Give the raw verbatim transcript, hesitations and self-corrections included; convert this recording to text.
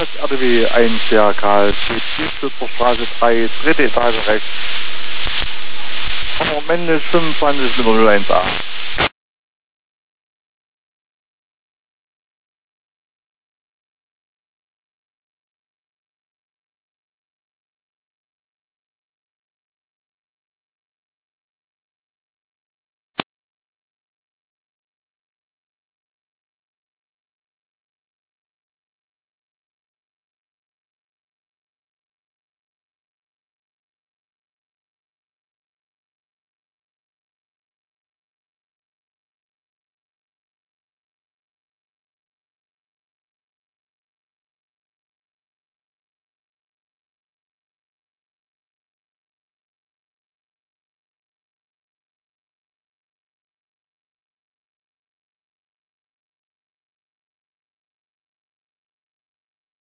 Parkplatz R D W eins C K, Straße drei, dritte Etage rechts. Hammer Mendes fünfundzwanzig null eins a.